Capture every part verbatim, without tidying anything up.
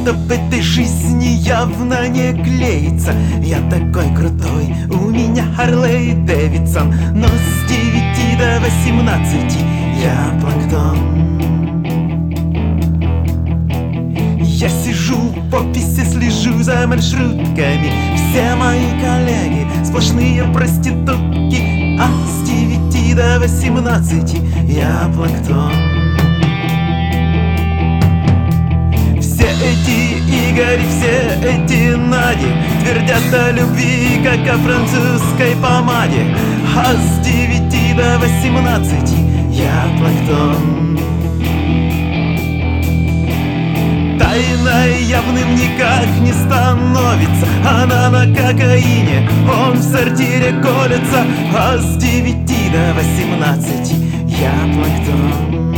Что-то в этой жизни явно не клеится. Я такой крутой, у меня Харлей Дэвидсон, но с девяти до восемнадцати я планктон. Я сижу в офисе, слежу за маршрутками. Все мои коллеги сплошные проститутки, а с девяти до восемнадцати я планктон. Все эти Игори, все эти Нади твердят о любви, как о французской помаде, а с девяти до восемнадцати я планктон. Тайной явным никак не становится. Она на кокаине, он в сортире колется, а с девяти до восемнадцати я планктон.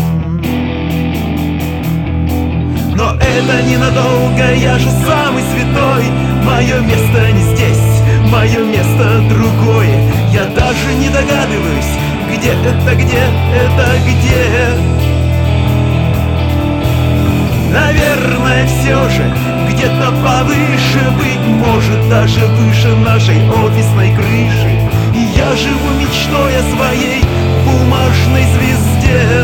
Но это ненадолго, я же самый святой. Мое место не здесь, мое место другое. Я даже не догадываюсь, где это, где это, где. Наверное, все же где-то повыше, быть может, даже выше нашей офисной крыши. И я живу мечтой о своей бумажной звезде.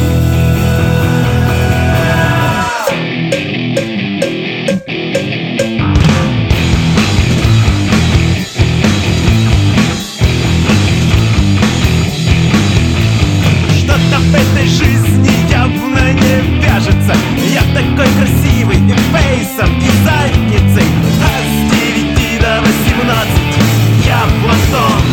Что-то в этой жизни явно не вяжется. Я такой красивый и фейсом, и задницей, а с девяти до восемнадцати я планктон.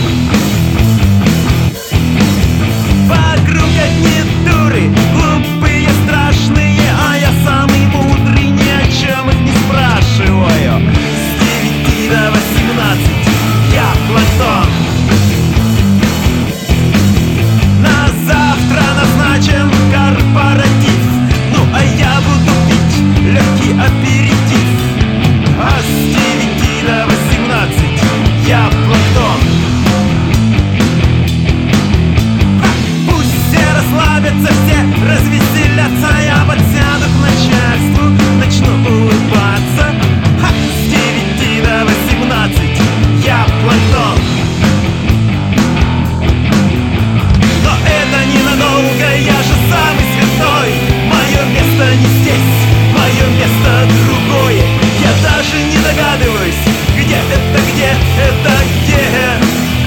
Вокруг одни дуры, глупые, страшные, а я самый мудрый, ни о чем их не спрашиваю. С девяти до восемнадцати я планктон. На завтра назначен корпоратив, ну а я буду пить легкий аперитив, а с девяти до восемнадцати я планктон. Пусть все расслабятся, все развеселятся, я подсяду к начальству, начну улыбаться, а с девяти до восемнадцати я планктон. Но это ненадолго, я же самый святой. Мое место не здесь, мое место другое. Я даже не догадываюсь, где это, где это, где.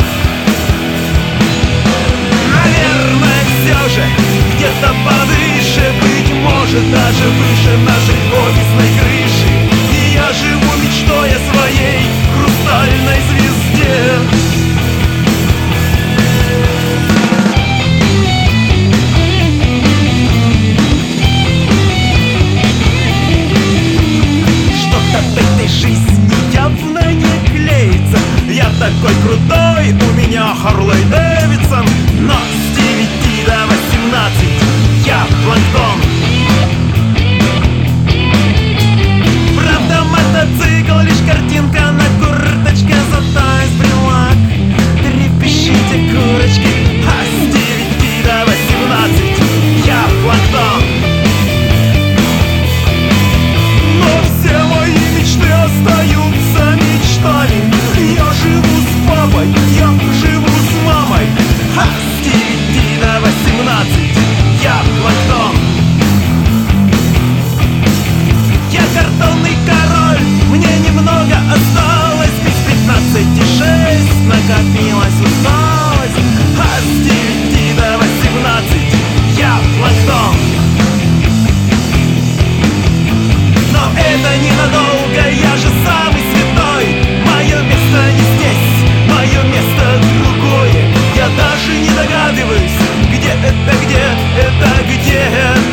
Наверное, все же где-то повыше, быть может, даже выше нашей офисной крыши. И я живу мечтой о своей хрустальной звезде. В этой жизни явно не клеится. Я такой крутой, у меня Харлей Дэвидсон, но с девяти до восемнадцати я планктон. Правда, мотоцикл лишь картинка на курточке, зато из брелак трепещите курочки, а с девяти до восемнадцати я планктон. Остаются мечтами. Я живу с папой, я живу с мамой, а с девяти до восемнадцати я планктон. Я картонный король, мне немного осталось, без пятнадцати шесть накопилась усталость, а с девяти до восемнадцати я планктон. Но это ненадолго, я же самый святой. Мое место не здесь, мое место другое. Я даже не догадываюсь, где это, где это, где.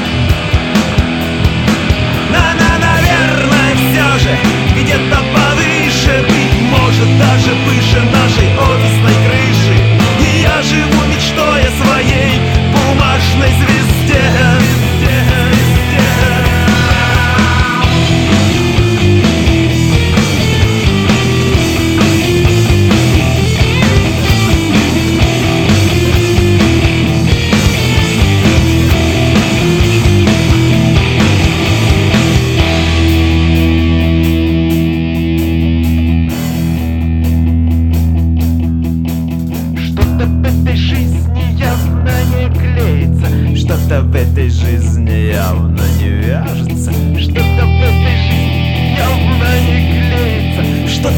На-на, наверное, все же где-то повыше, быть может, даже выше нашей офисной крыши.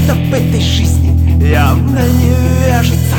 что в этой жизни явно не вяжется.